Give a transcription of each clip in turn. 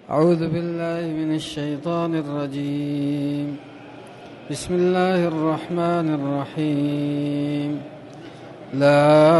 أعوذ بالله من الشيطان الرجيم. بسم الله الرحمن الرحيم. لا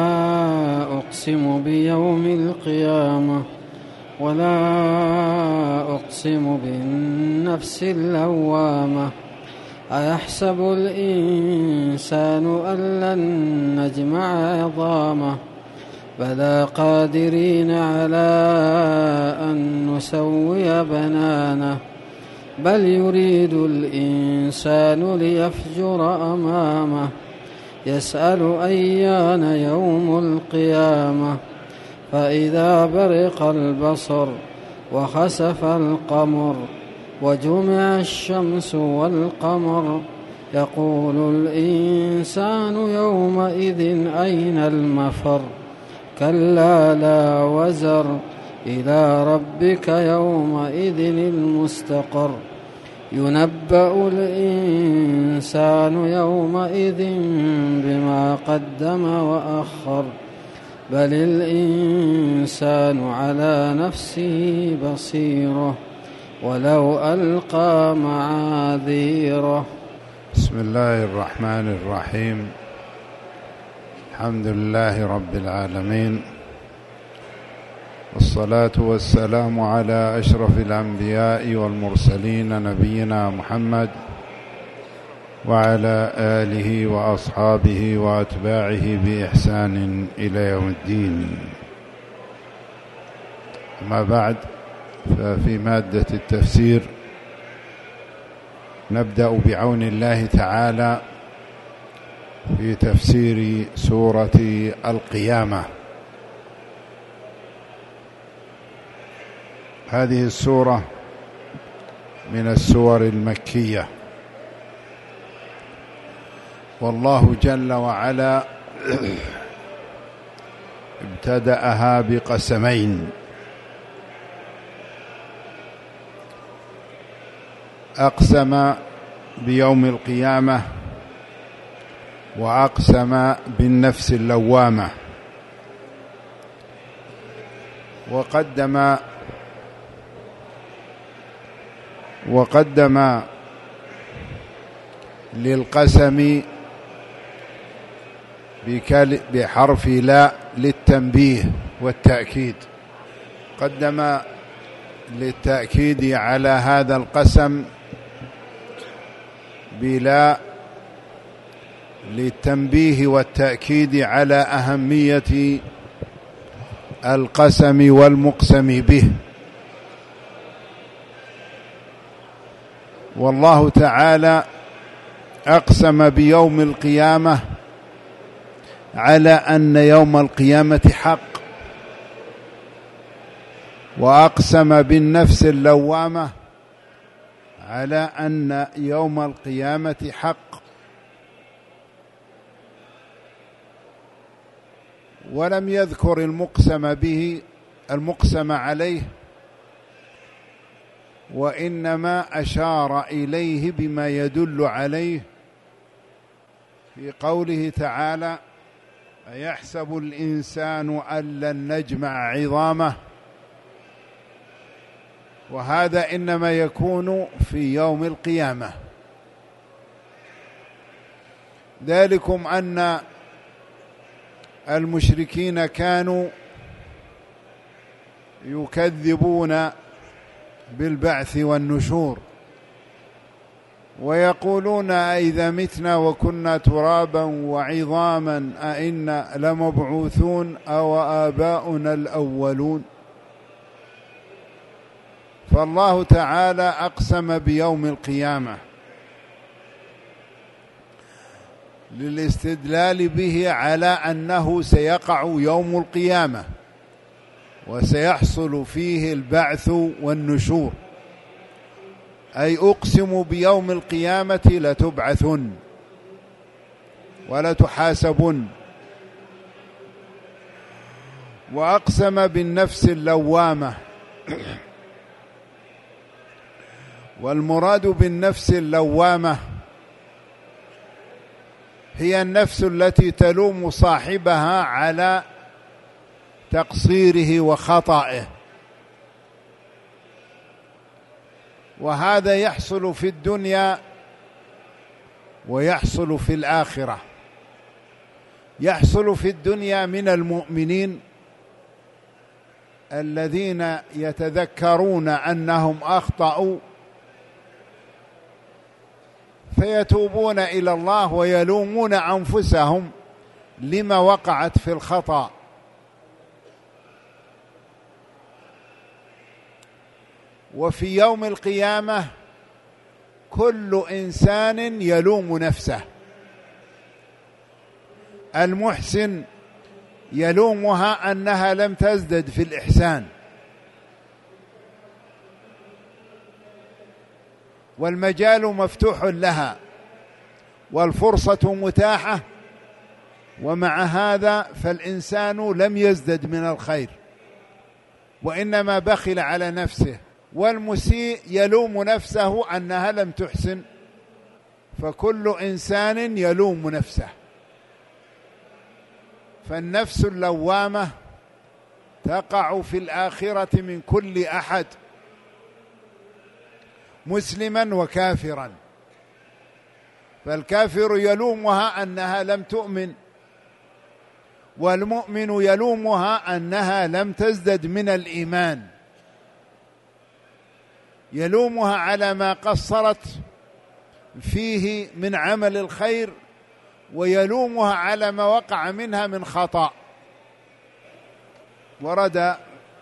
أقسم بيوم القيامة ولا أقسم بالنفس اللوامة. أيحسب الإنسان أن لن نجمع عظامه بلى قادرين على أن نسوي بنانه بل يريد الإنسان ليفجر أمامه يسأل أيان يوم القيامة فإذا برق البصر وخسف القمر وجمع الشمس والقمر يقول الإنسان يومئذ أين المفر كلا لا وزر إلى ربك يومئذ المستقر ينبأ الإنسان يومئذ بما قدم وأخر بل الإنسان على نفسه بصيرة ولو ألقى معاذيره. بسم الله الرحمن الرحيم. الحمد لله رب العالمين، والصلاة والسلام على أشرف الأنبياء والمرسلين نبينا محمد وعلى آله وأصحابه وأتباعه بإحسان إلى يوم الدين. أما بعد، ففي مادة التفسير نبدأ بعون الله تعالى في تفسير سورة القيامة. هذه السورة من السور المكية، والله جل وعلا ابتدأها بقسمين: أقسم بيوم القيامة وأقسم بالنفس اللوامة. وقدم للقسم بحرف لا للتنبيه والتأكيد، قدم للتأكيد على هذا القسم بلا للتنبيه والتأكيد على أهمية القسم والمقسم به. والله تعالى أقسم بيوم القيامة على أن يوم القيامة حق، وأقسم بالنفس اللوامة على أن يوم القيامة حق، ولم يذكر المقسم عليه، وإنما أشار إليه بما يدل عليه في قوله تعالى: أيحسب الإنسان أن لن نجمع عظامه. وهذا إنما يكون في يوم القيامة. ذلكم أن المشركين كانوا يكذبون بالبعث والنشور، ويقولون أئذا متنا وكنا ترابا وعظاما أئنا لمبعوثون أو آباؤنا الأولون. فالله تعالى أقسم بيوم القيامة للاستدلال به على أنه سيقع يوم القيامة وسيحصل فيه البعث والنشور، أي أقسم بيوم القيامة لتبعثن ولتحاسبن. وأقسم بالنفس اللوامة، والمراد بالنفس اللوامة هي النفس التي تلوم صاحبها على تقصيره وخطئه، وهذا يحصل في الدنيا ويحصل في الآخرة. يحصل في الدنيا من المؤمنين الذين يتذكرون أنهم أخطأوا فيتوبون إلى الله ويلومون أنفسهم لما وقعت في الخطأ. وفي يوم القيامة كل إنسان يلوم نفسه. المحسن يلومها أنها لم تزدد في الإحسان، والمجال مفتوح لها والفرصة متاحة، ومع هذا فالإنسان لم يزدد من الخير وإنما بخل على نفسه. والمسيء يلوم نفسه أنها لم تحسن، فكل إنسان يلوم نفسه. فالنفس اللوامة تقع في الآخرة من كل أحد، مسلما وكافرا. فالكافر يلومها أنها لم تؤمن، والمؤمن يلومها أنها لم تزدد من الإيمان، يلومها على ما قصرت فيه من عمل الخير، ويلومها على ما وقع منها من خطأ. ورد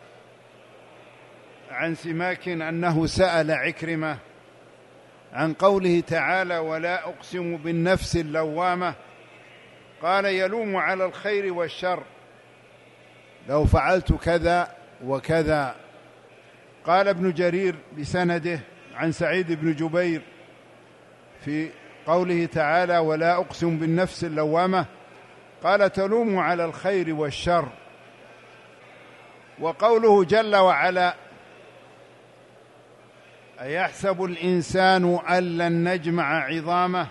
عن سماك أنه سأل عكرمة عن قوله تعالى: ولا أقسم بالنفس اللوامة، قال: يلوم على الخير والشر، لو فعلت كذا وكذا. قال ابن جرير بسنده عن سعيد بن جبير في قوله تعالى: ولا أقسم بالنفس اللوامة، قال: تلوم على الخير والشر. وقوله جل وعلا: أيحسب الإنسان أن لن نجمع عظامه،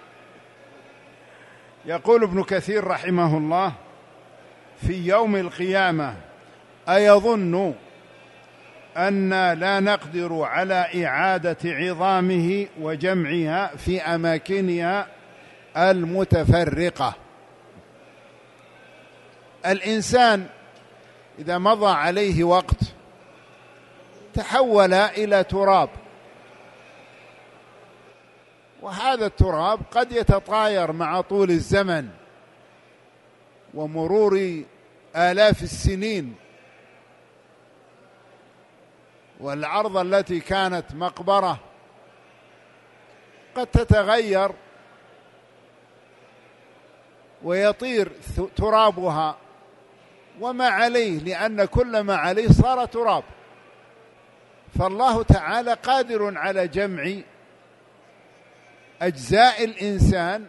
يقول ابن كثير رحمه الله: في يوم القيامة أيظن أن لا نقدر على إعادة عظامه وجمعها في أماكنها المتفرقة. الإنسان إذا مضى عليه وقت تحول إلى تراب، وهذا التراب قد يتطاير مع طول الزمن ومرور آلاف السنين، والأرض التي كانت مقبرة قد تتغير ويطير ترابها وما عليه، لأن كل ما عليه صار تراب. فالله تعالى قادر على جمع أجزاء الإنسان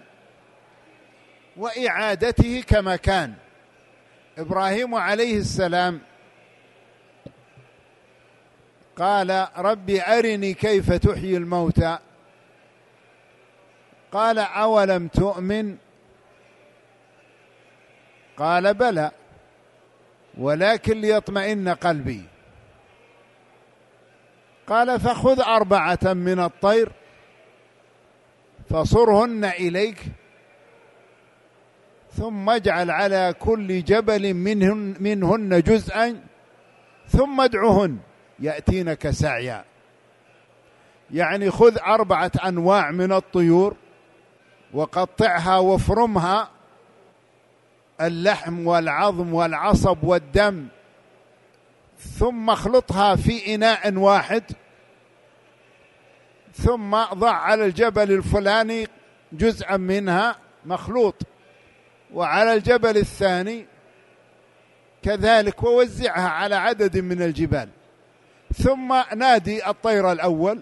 وإعادته كما كان. إبراهيم عليه السلام قال: ربي أرني كيف تحيي الموتى، قال: أولم تؤمن؟ قال: بلى ولكن ليطمئن قلبي. قال: فخذ 4 من الطير فصرهن إليك، ثم اجعل على كل جبل منهن جزءا ثم ادعهن يأتينك سعيا. يعني خذ 4 أنواع من الطيور وقطعها وافرمها، اللحم والعظم والعصب والدم، ثم اخلطها في إناء واحد، ثم ضع على الجبل الفلاني جزءا منها مخلوط، وعلى الجبل الثاني كذلك، ووزعها على عدد من الجبال، ثم نادي الطير الأول،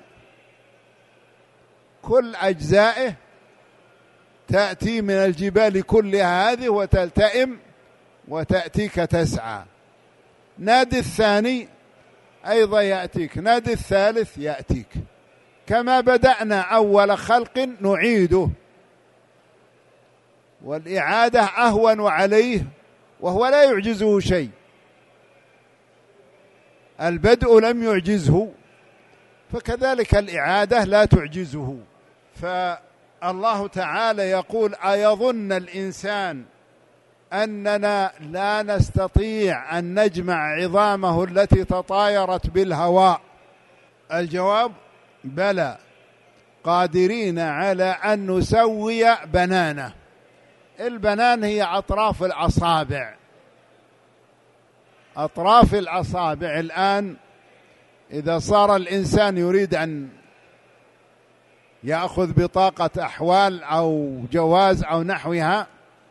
كل أجزائه تأتي من الجبال كلها هذه وتلتئم وتأتيك تسعى. نادي الثاني أيضا يأتيك، نادي الثالث يأتيك. كما بدأنا أول خلق نعيده، والإعادة أهون عليه وهو لا يعجزه شيء. البدء لم يعجزه، فكذلك الإعادة لا تعجزه. فالله تعالى يقول: أيظن الإنسان أننا لا نستطيع أن نجمع عظامه التي تطايرت بالهواء؟ الجواب: بلى، قادرين على أن نسوي بنانه. البنان هي أطراف الأصابع. أطراف الأصابع الآن إذا صار الإنسان يريد أن يأخذ بطاقة أحوال أو جواز أو نحوها،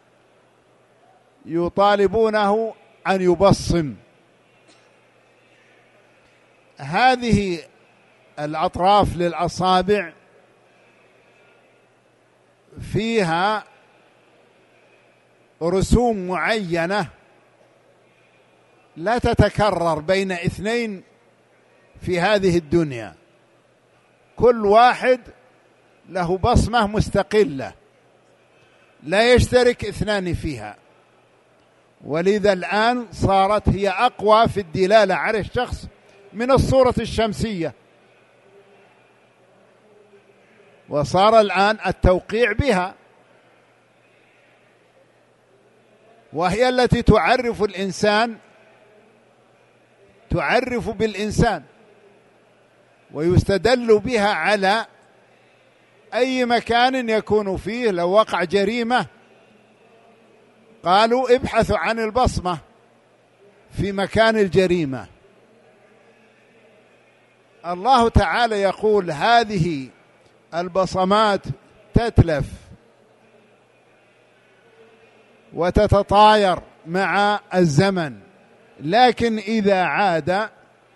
يطالبونه أن يبصم. هذه الأطراف للأصابع فيها رسوم معينة لا تتكرر بين اثنين في هذه الدنيا، كل واحد له بصمة مستقلة لا يشترك اثنان فيها، ولذا الآن صارت هي أقوى في الدلالة على الشخص من الصورة الشمسية، وصار الآن التوقيع بها، وهي التي تعرف الإنسان، تعرف بالإنسان، ويستدل بها على أي مكان يكون فيه. لو وقع جريمة قالوا ابحثوا عن البصمة في مكان الجريمة. الله تعالى يقول: هذه البصمات تتلف وتتطاير مع الزمن، لكن إذا عاد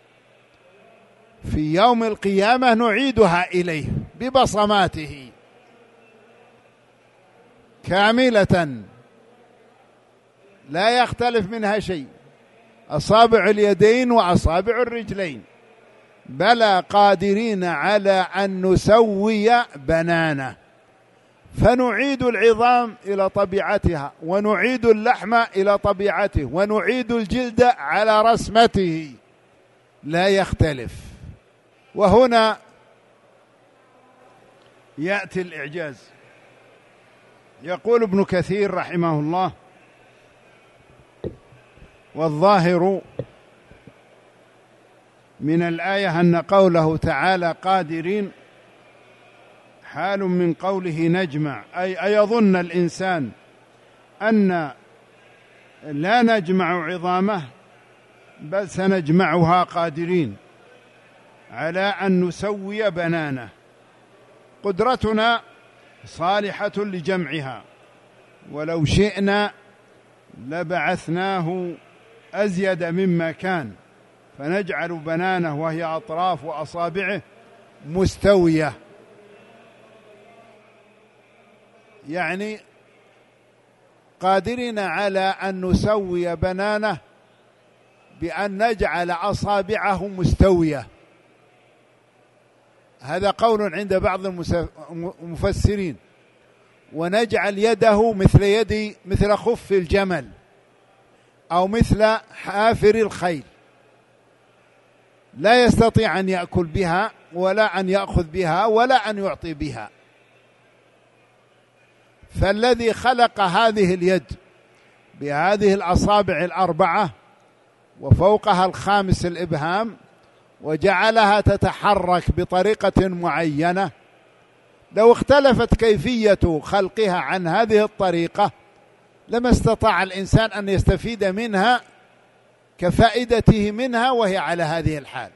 في يوم القيامة نعيدها إليه ببصماته كاملة لا يختلف منها شيء، أصابع اليدين وأصابع الرجلين. بلى، قادرين على أن نسوي بنانه، فنعيد العظام إلى طبيعتها، ونعيد اللحم إلى طبيعته، ونعيد الجلد على رسمته لا يختلف. وهنا يأتي الإعجاز. يقول ابن كثير رحمه الله: والظاهر من الآية أن قوله تعالى قادرين حال من قوله نجمع، أي أيظن الإنسان أن لا نجمع عظامه، بل سنجمعها قادرين على أن نسوي بنانه. قدرتنا صالحة لجمعها، ولو شئنا لبعثناه أزيد مما كان، فنجعل بنانه وهي أطراف وأصابعه مستوية، يعني قادرين على أن نسوي بنانه بأن نجعل أصابعه مستوية. هذا قول عند بعض المفسرين. ونجعل يده مثل خف الجمل أو مثل حافر الخيل، لا يستطيع أن يأكل بها ولا أن يأخذ بها ولا أن يعطي بها. فالذي خلق هذه اليد بهذه الأصابع الأربعة وفوقها الخامس الإبهام وجعلها تتحرك بطريقة معينة، لو اختلفت كيفية خلقها عن هذه الطريقة لما استطاع الإنسان أن يستفيد منها كفائدته منها وهي على هذه الحال.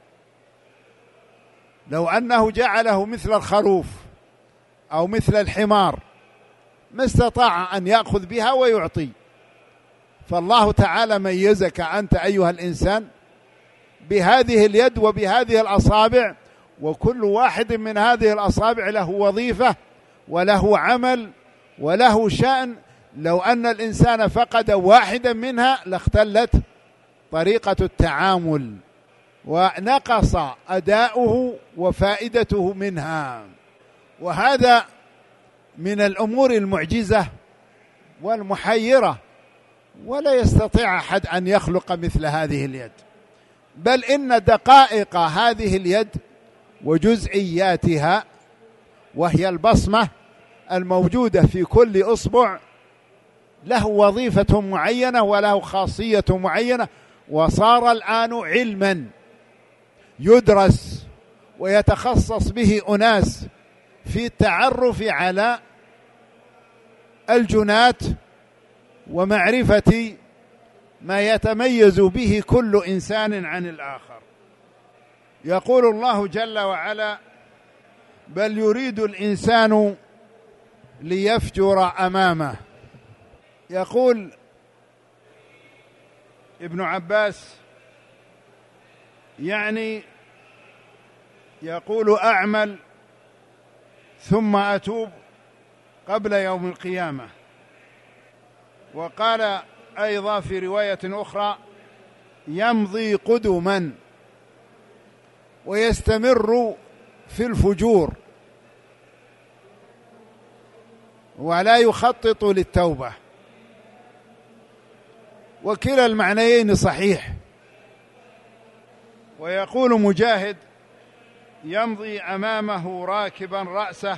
لو أنه جعله مثل الخروف أو مثل الحمار ما استطاع أن يأخذ بها ويعطي. فالله تعالى ميزك أنت أيها الإنسان بهذه اليد وبهذه الأصابع، وكل واحد من هذه الأصابع له وظيفة وله عمل وله شأن. لو أن الإنسان فقد واحدا منها لاختلت طريقة التعامل ونقص أداؤه وفائدته منها. وهذا من الأمور المعجزة والمحيرة، ولا يستطيع أحد أن يخلق مثل هذه اليد، بل إن دقائق هذه اليد وجزئياتها، وهي البصمة الموجودة في كل إصبع، له وظيفة معينة وله خاصية معينة، وصار الآن علما يدرس ويتخصص به أناس في التعرف على الجينات ومعرفة ما يتميز به كل إنسان عن الآخر. يقول الله جل وعلا: بل يريد الإنسان ليفجر أمامه. يقول ابن عباس، يعني يقول: أعمل ثم أتوب قبل يوم القيامة. وقال أيضا في رواية أخرى: يمضي قدما ويستمر في الفجور ولا يخطط للتوبة. وكلا المعنيين صحيح. ويقول مجاهد: يمضي أمامه راكبا رأسه.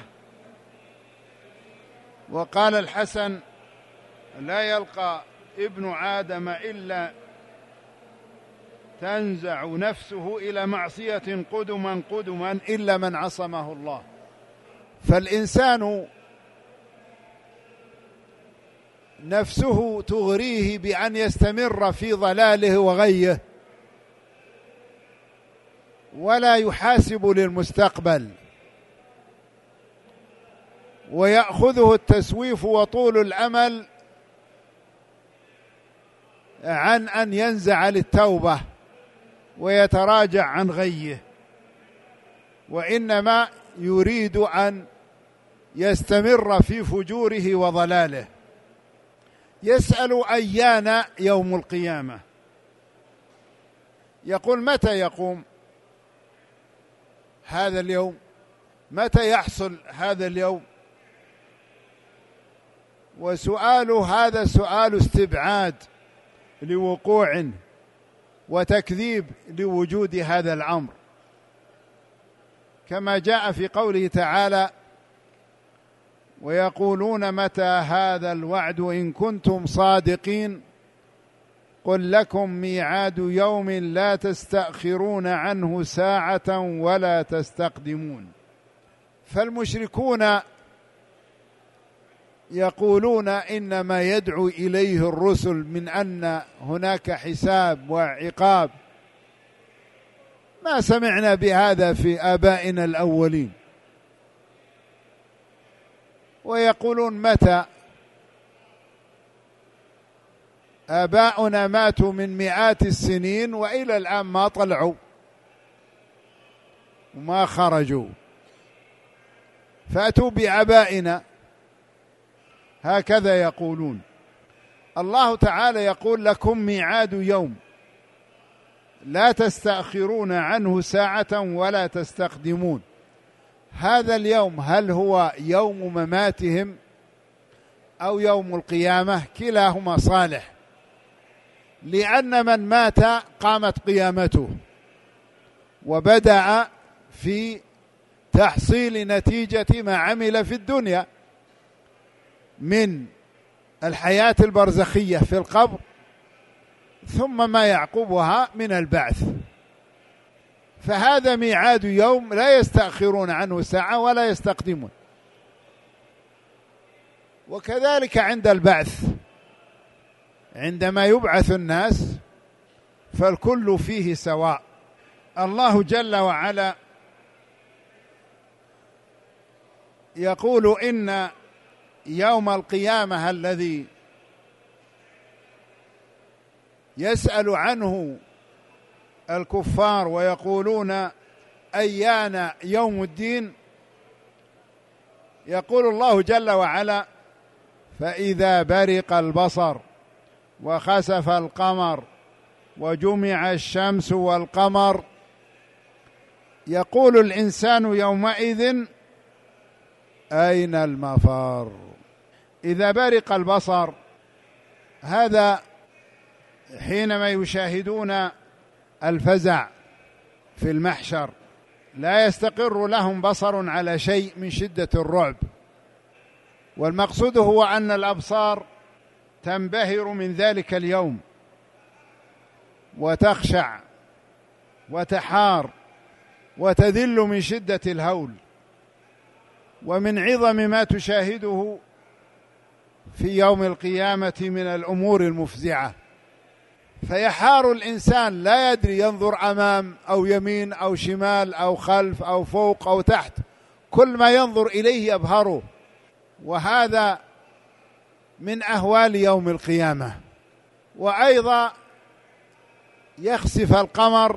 وقال الحسن: لا يلقى ابن آدم إلا تنزع نفسه إلى معصية قدما قدما إلا من عصمه الله. فالإنسان نفسه تغريه بأن يستمر في ضلاله وغيه ولا يحاسب للمستقبل، ويأخذه التسويف وطول الأمل عن أن ينزع للتوبة ويتراجع عن غيه، وإنما يريد أن يستمر في فجوره وضلاله. يسأل أيان يوم القيامة، يقول: متى يقوم هذا اليوم؟ متى يحصل هذا اليوم؟ وسؤال هذا سؤال استبعاد لوقوع وتكذيب لوجود هذا الأمر، كما جاء في قوله تعالى: ويقولون متى هذا الوعد إن كنتم صادقين قل لكم ميعاد يوم لا تستأخرون عنه ساعة ولا تستقدمون. فالمشركون يقولون إنما يدعو إليه الرسل من أن هناك حساب وعقاب، ما سمعنا بهذا في آبائنا الأولين. ويقولون: متى؟ آباؤنا ماتوا من مئات السنين وإلى الآن ما طلعوا وما خرجوا، فأتوا بآبائنا. هكذا يقولون. الله تعالى يقول: لكم ميعاد يوم لا تستأخرون عنه ساعة ولا تستقدمون. هذا اليوم هل هو يوم مماتهم أو يوم القيامة؟ كلاهما صالح، لأن من مات قامت قيامته وبدأ في تحصيل نتيجة ما عمل في الدنيا من الحياة البرزخية في القبر، ثم ما يعقبها من البعث. فهذا ميعاد يوم لا يستأخرون عنه ساعة ولا يستقدمون. وكذلك عند البعث، عندما يبعث الناس فالكل فيه سواء. الله جل وعلا يقول: إن يوم القيامة الذي يسأل عنه الكفار ويقولون أيان يوم الدين، يقول الله جل وعلا: فإذا برق البصر وخسف القمر وجمع الشمس والقمر يقول الإنسان يومئذ أين المفر. إذا برق البصر، هذا حينما يشاهدون الفزع في المحشر لا يستقر لهم بصر على شيء من شدة الرعب. والمقصود هو أن الأبصار تنبهر من ذلك اليوم وتخشع وتحار وتذل من شدة الهول ومن عظم ما تشاهده في يوم القيامة من الأمور المفزعة. فيحار الإنسان لا يدري ينظر أمام أو يمين أو شمال أو خلف أو فوق أو تحت، كل ما ينظر إليه يبهره. وهذا من أهوال يوم القيامة. وأيضا يخسف القمر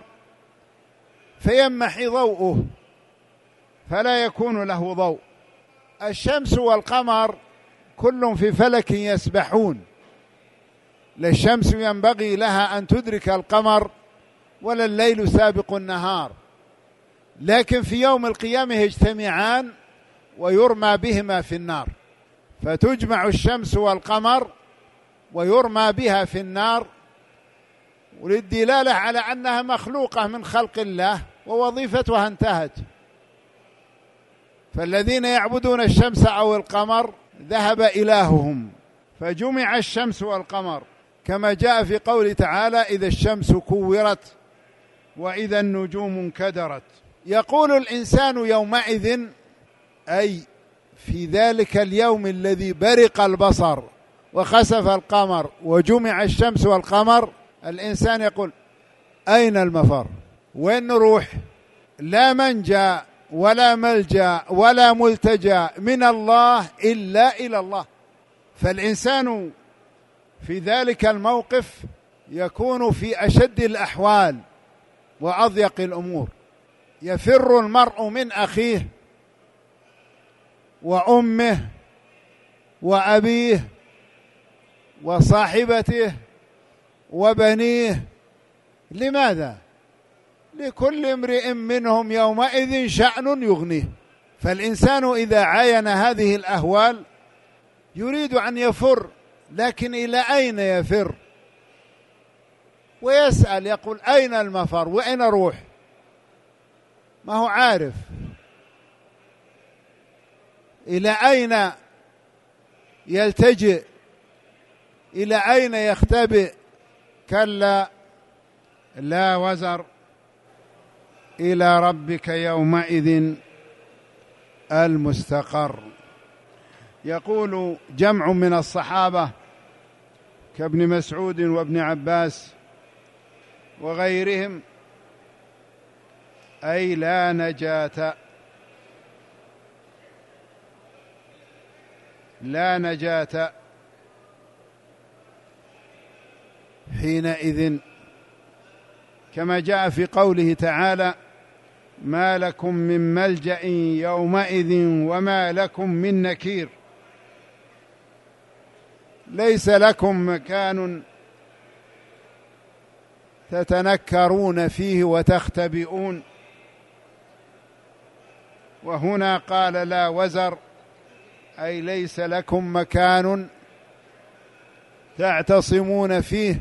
فيمحي ضوءه فلا يكون له ضوء. الشمس والقمر كل في فلك يسبحون، لا الشمس ينبغي لها أن تدرك القمر ولا الليل سابق النهار، لكن في يوم القيامة يجتمعان ويرمى بهما في النار، فتجمع الشمس والقمر ويرمى بها في النار، وللدلالة على أنها مخلوقة من خلق الله ووظيفتها انتهت. فالذين يعبدون الشمس أو القمر ذهب إلههم، فجمع الشمس والقمر كما جاء في قوله تعالى: إذا الشمس كورت وإذا النجوم انكدرت. يقول الإنسان يومئذ، أي في ذلك اليوم الذي برق البصر وخسف القمر وجمع الشمس والقمر، الإنسان يقول: أين المفر؟ وين نروح؟ لا منجى ولا ملجأ ولا ملتجأ من الله إلا إلى الله. فالإنسان في ذلك الموقف يكون في أشد الأحوال وأضيق الأمور. يفر المرء من أخيه وأمه وأبيه وصاحبته وبنيه. لماذا؟ لكل امرئ منهم يومئذ شأن يغنيه. فالإنسان إذا عاين هذه الأهوال يريد أن يفر، لكن إلى أين يفر؟ ويسأل يقول: أين المفر؟ وأين أروح؟ ما هو عارف إلى أين يلتجئ، إلى أين يختبئ. كلا لا وزر، إلى ربك يومئذ المستقر. يقول جمع من الصحابة كابن مسعود وابن عباس وغيرهم: أي لا نجاة، لا نجاة حينئذ، كما جاء في قوله تعالى: ما لكم من ملجأ يومئذ وما لكم من نكير. ليس لكم مكان تتنكرون فيه وتختبئون. وهنا قال لا وزر، أي ليس لكم مكان تعتصمون فيه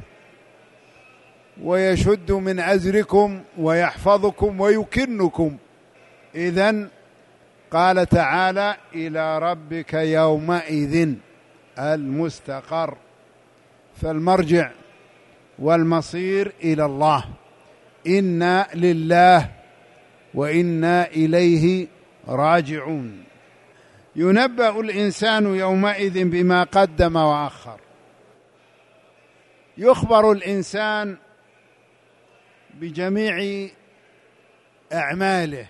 ويشد من أزركم ويحفظكم ويكنكم. إذن قال تعالى: إلى ربك يومئذ المستقر. فالمرجع والمصير إلى الله، إنا لله وإنا إليه راجعون. ينبأ الإنسان يومئذ بما قدم وأخر. يخبر الإنسان بجميع أعماله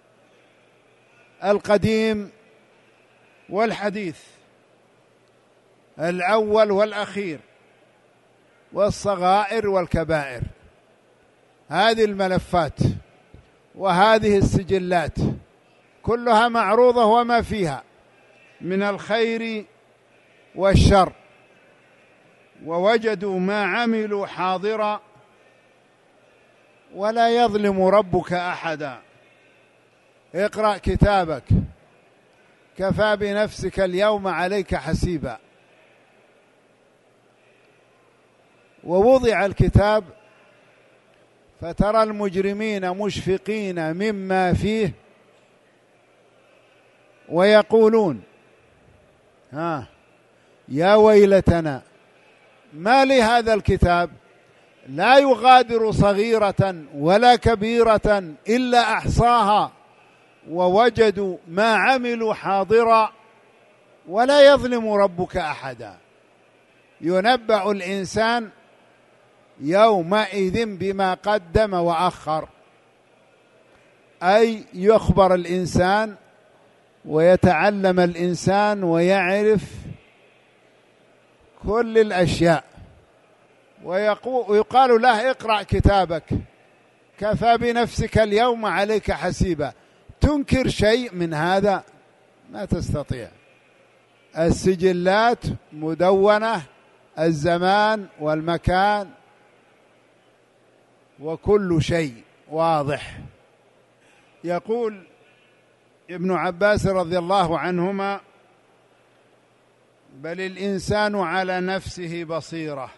القديم والحديث، الأول والأخير، والصغائر والكبائر. هذه الملفات وهذه السجلات كلها معروضة وما فيها من الخير والشر، ووجدوا ما عملوا حاضرا ولا يظلم ربك أحدا. اقرأ كتابك، كفى بنفسك اليوم عليك حسيبا. ووضع الكتاب فترى المجرمين مشفقين مما فيه ويقولون يا ويلتنا ما لهذا الكتاب لا يغادر صغيرة ولا كبيرة إلا أحصاها ووجدوا ما عملوا حاضرا ولا يظلم ربك أحدا. ينبأ الإنسان يومئذ بما قدم وأخر، أي يخبر الإنسان ويتعلم الإنسان ويعرف كل الأشياء، ويقال له اقرأ كتابك كفى بنفسك اليوم عليك حسيبا. تنكر شيء من هذا؟ ما تستطيع. السجلات مدونة، الزمان والمكان وكل شيء واضح. يقول ابن عباس رضي الله عنهما: بل الإنسان على نفسه بصيرة.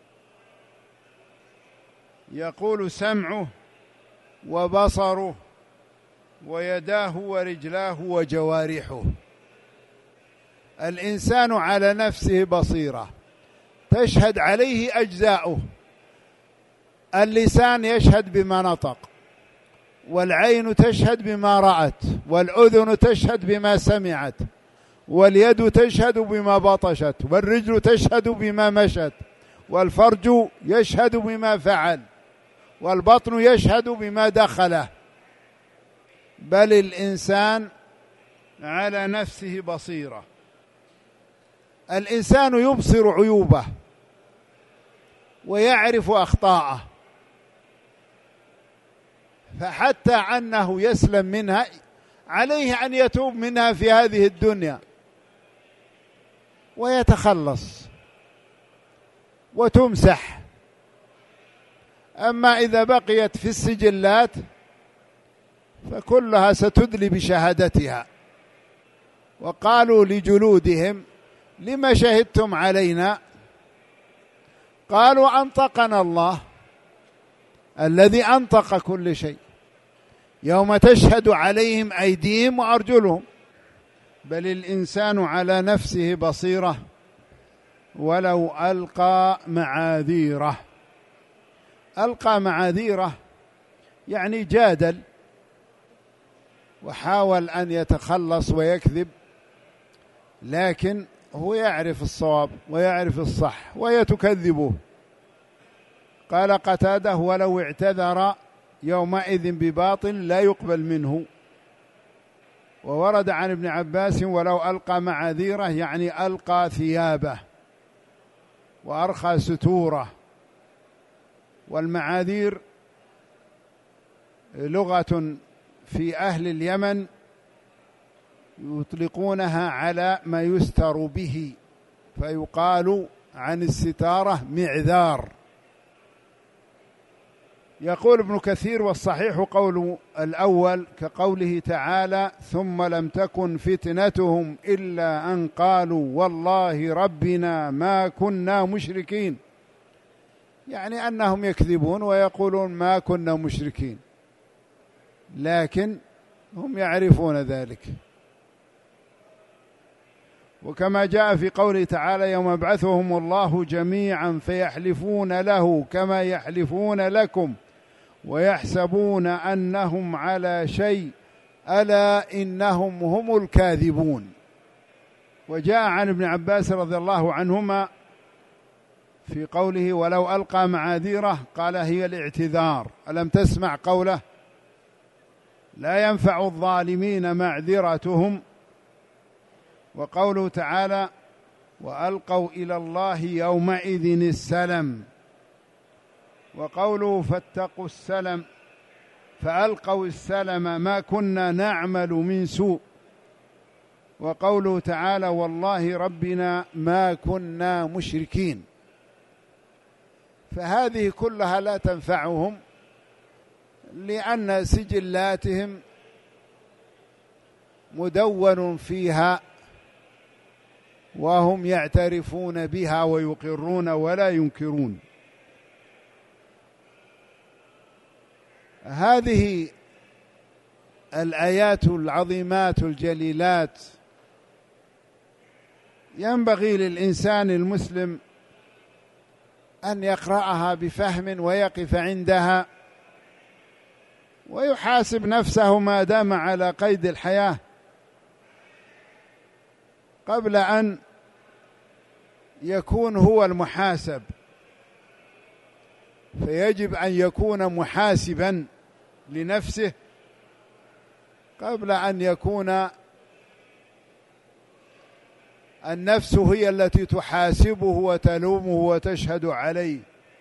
يقول سمعه وبصره ويداه ورجلاه وجوارحه. الإنسان على نفسه بصيرة، تشهد عليه أجزاؤه. اللسان يشهد بما نطق، والعين تشهد بما رأت، والأذن تشهد بما سمعت، واليد تشهد بما بطشت، والرجل تشهد بما مشت، والفرج يشهد بما فعل، والبطن يشهد بما دخله. بل الإنسان على نفسه بصيرة. الإنسان يبصر عيوبه ويعرف أخطاءه، فحتى أنه يسلم منها عليه أن يتوب منها في هذه الدنيا ويتخلص وتمسح. أما إذا بقيت في السجلات فكلها ستدلي بشهادتها. وقالوا لجلودهم: لما شهدتم علينا؟ قالوا: أنطقنا الله الذي أنطق كل شيء، يوم تشهد عليهم أيديهم وأرجلهم. بل الإنسان على نفسه بصيرة ولو ألقى معاذيره. ألقى معاذيره يعني جادل وحاول أن يتخلص ويكذب، لكن هو يعرف الصواب ويعرف الصح وهي تكذبه. قال قتادة: ولو اعتذر يومئذ بباطل لا يقبل منه. وورد عن ابن عباس: ولو ألقى معاذيره يعني ألقى ثيابه وأرخى ستوره. والمعاذير لغة في أهل اليمن يطلقونها على ما يستر به، فيقال عن الستارة معذار. يقول ابن كثير: والصحيح قول الأول كقوله تعالى: ثم لم تكن فتنتهم إلا أن قالوا والله ربنا ما كنا مشركين، يعني أنهم يكذبون ويقولون ما كنا مشركين، لكن هم يعرفون ذلك. وكما جاء في قوله تعالى: يوم يبعثهم الله جميعا فيحلفون له كما يحلفون لكم ويحسبون أنهم على شيء ألا إنهم هم الكاذبون. وجاء عن ابن عباس رضي الله عنهما في قوله: ولو ألقى معاذيره، قال: هي الاعتذار. ألم تسمع قوله: لا ينفع الظالمين معذرتهم. وقوله تعالى: وألقوا إلى الله يومئذ السلم. وقوله: فاتقوا السلم، فألقوا السلم ما كنا نعمل من سوء. وقوله تعالى: والله ربنا ما كنا مشركين. فهذه كلها لا تنفعهم، لأن سجلاتهم مدون فيها وهم يعترفون بها ويقرون ولا ينكرون. هذه الآيات العظيمات الجليلات ينبغي للإنسان المسلم أن يقرأها بفهم ويقف عندها ويحاسب نفسه ما دام على قيد الحياة قبل أن يكون هو المحاسب، فيجب أن يكون محاسبا لنفسه قبل أن يكون النفس هي التي تحاسبه وتلومه وتشهد عليه.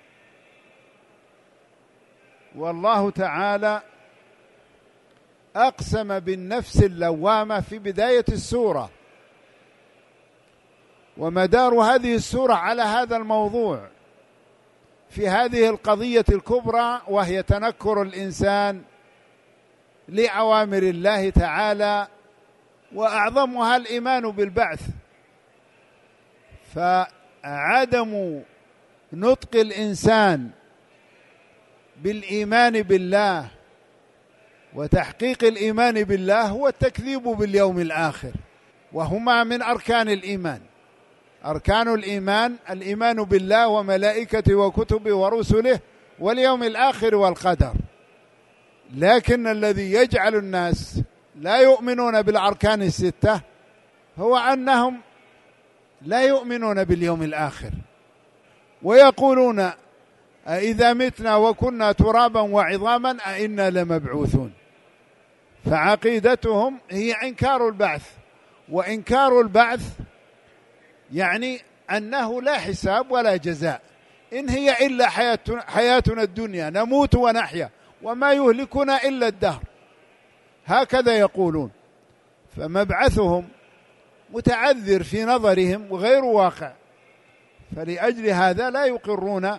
والله تعالى أقسم بالنفس اللوامة في بداية السورة، ومدار هذه السورة على هذا الموضوع في هذه القضية الكبرى، وهي تنكر الإنسان لأوامر الله تعالى، وأعظمها الإيمان بالبعث. فعدم نطق الإنسان بالإيمان بالله وتحقيق الإيمان بالله هو التكذيب باليوم الآخر، وهما من أركان الإيمان. أركان الإيمان الإيمان بالله وملائكته وكتبه ورسله واليوم الآخر والقدر. لكن الذي يجعل الناس لا يؤمنون بالأركان الستة هو أنهم لا يؤمنون باليوم الآخر، ويقولون أإذا متنا وكنا ترابا وعظاما أإنا لمبعوثون. فعقيدتهم هي إنكار البعث، وإنكار البعث يعني أنه لا حساب ولا جزاء، إن هي إلا حياتنا الدنيا نموت ونحيا وما يهلكنا إلا الدهر، هكذا يقولون. فمبعثهم متعذر في نظرهم وغير واقع، فلأجل هذا لا يقرون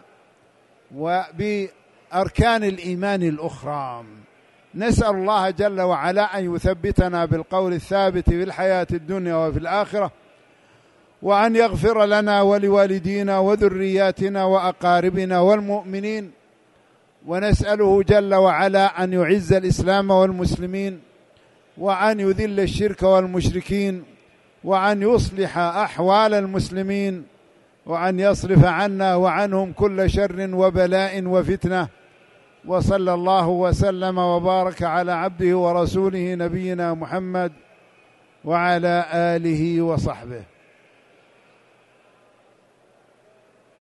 وبأركان الإيمان الأخرى. نسأل الله جل وعلا أن يثبتنا بالقول الثابت في الحياة الدنيا وفي الآخرة، وأن يغفر لنا ولوالدينا وذرياتنا وأقاربنا والمؤمنين، ونسأله جل وعلا أن يعز الإسلام والمسلمين، وأن يذل الشرك والمشركين، وأن يصلح أحوال المسلمين، وأن يصرف عنا وعنهم كل شر وبلاء وفتنة. وصلى الله وسلم وبارك على عبده ورسوله نبينا محمد وعلى آله وصحبه.